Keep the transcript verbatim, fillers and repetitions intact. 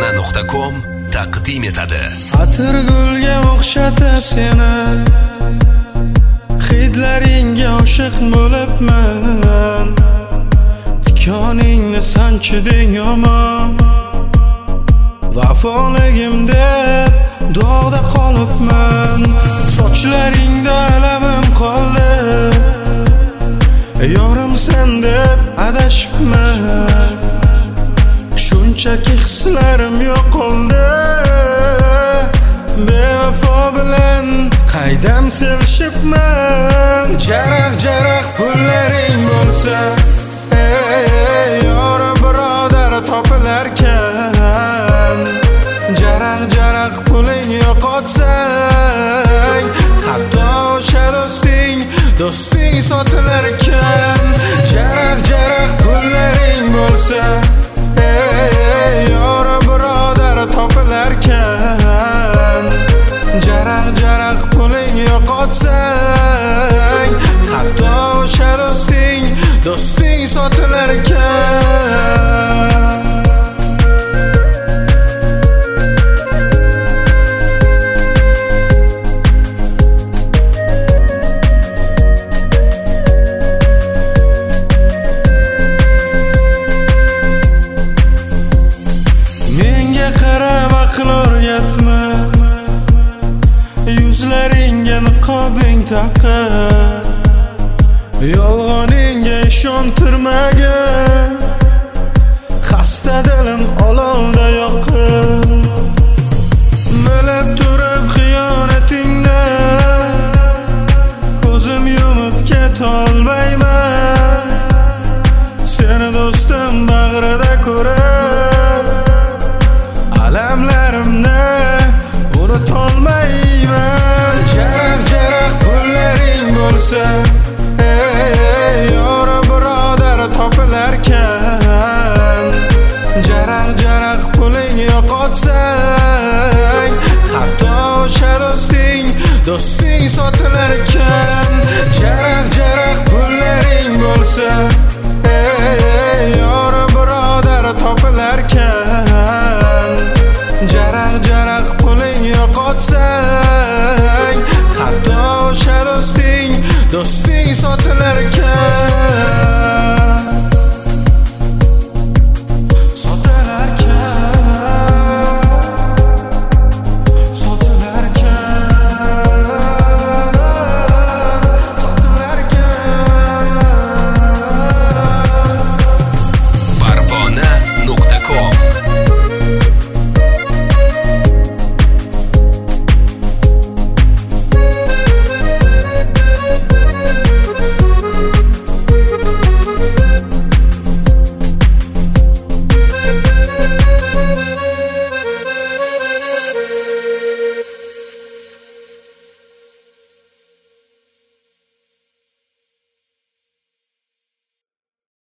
farg'ona nuqta com taqdim etadi. Atirgulga o'xshatib seni, hidlaringga oshiq bo'libman. Tikoningni sanchiding yomon, vafoligim deb dog'da qolibman. Sochlaringda alamim qoldi, yorim sen deb adashibman. Shunchaki hislarim yo'qoldi, bevafo bilan qaydan sevishibman. Jaraq jaraq pullaring bo'lsa, ey yor birodar topilarkan. Jaraq jaraq puling yo'qotsang, hatto o'sha do'sting do'sting sotilarkan. Jaraq jaraq pullaring bo'lsa, ey yor birodar topilarkan. Jaraq jaraq puling yo'qotsang, hatto o'sha do'sting do'sting sotilarkan. Menga qarab aql o'rgatma, yuzlaringga niqobing taqib, yolg'oningga ishontirmagan. Xasta dilim olovda yoqib, bilib turib xiyonatingni ko'zim yumib ketolmayman. Seni do'stim bag'rida ko'rib, alamlarimni unutolmayman. Jaraq jaraq pullaring bo'lsa, ey yor birodar topilarkan. Jaraq jaraq puling yo'qotsang, hatto o'sha do'sting do'sting sotilarkan.